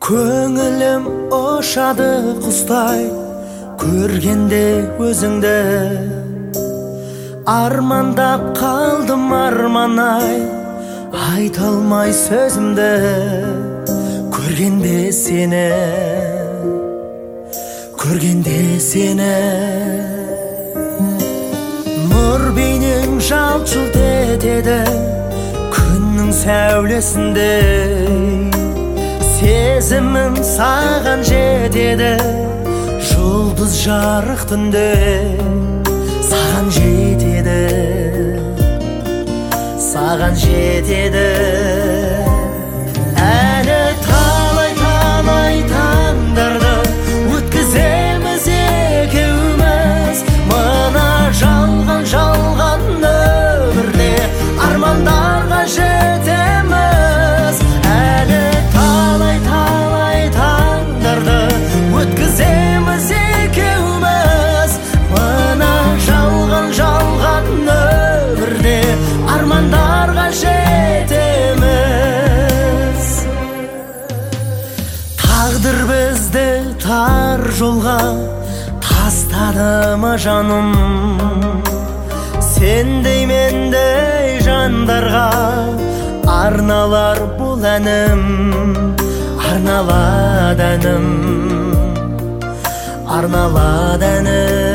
Көңілім ұшады құстай, көргенде өзіңді. Армандап қалдым арманай, айта алмай сөзімді. Көргенде сені, көргенде сені. Нұр бейнең жалт-жұлт етеді, күннің сәулесінде. Сезімім саған жетеді, жұлдыз жарық түнде. Саған жетеді, саған жетеді. Әлі талай таңдарды өткіземіз екеуміз. Мына жалған өмірде армандарға жетеміз. Әлі талай таңдарды өткіземіз екеуміз. Мына жалған өмірде армандарға жетеміз. Тағдыр бізді тар жолға тастады ма жаным? Сендей мендей жандарға арналар бұл әнім, арналады әнім, арналады әнім.